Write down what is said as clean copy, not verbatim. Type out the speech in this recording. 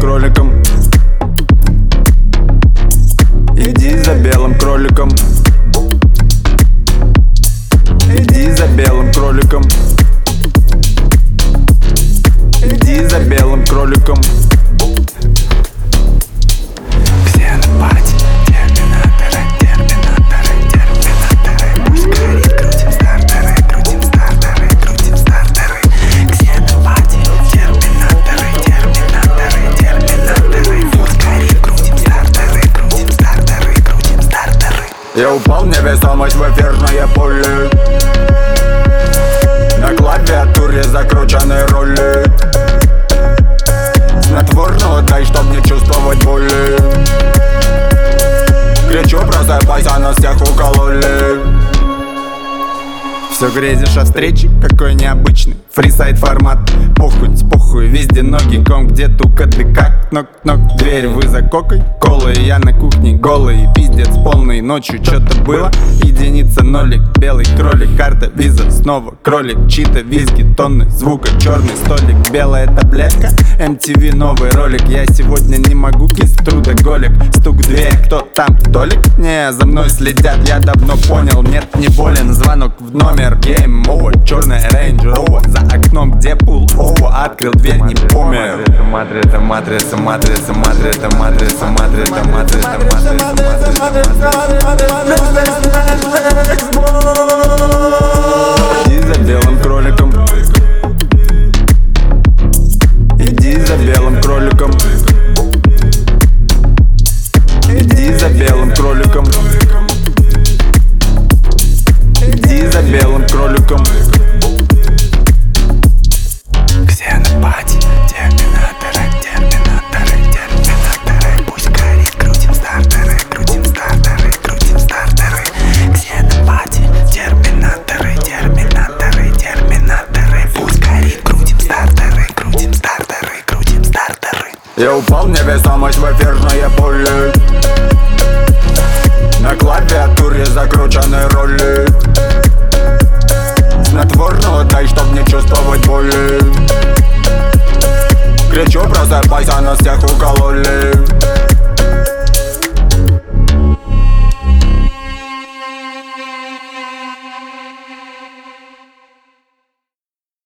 кроликом. Иди за белым кроликом. Иди за белым кроликом. Иди за белым кроликом. Я упал невесомость в эфирное поле. На клавиатуре закручены роли. Снотворного дай, чтоб не чувствовать боли. Кричу, просыпайся, нас всех укололи. Все грезишь о встрече, какой необычный фрисайд формат. Похуй, везде ноги, ком, где тука, ты как нок-нок. Дверь, вы за кокой, колы, я на кухне голый. Пиздец полный, ночью что-то было. Единица, нолик, белый кролик, карта, виза, снова кролик. Чита, виски, тонны звука, черный столик. Белая таблетка, MTV новый ролик. Я сегодня не могу, кис, трудоголик. Стук в дверь, кто там, Толик? Не, за мной следят, я давно понял. Нет, не болен, звонок в номер. Game over, черная Range Rover. За окном, где пул over, открыл дверь, не помер. Матрица, матрица, матрица, матрица, матрица, матрица, матрица, иди за белым кроликом. Иди за белым кроликом. Иди за белым кроликом. Иди за белым кроликом. Ксенопати, терминаторы, терминаторы, терминаторы. Пусть горит, крутим стартеры, крутим стартеры, крутим стартеры. Ксенопати, терминаторы, терминаторы, терминаторы. Пусть горит, крутим стартеры, крутим стартеры, крутим стартеры. Я упал невесомость в эфирное поле. На клавиатуре закручены роли. Снотворного дай, чтоб не чувствовать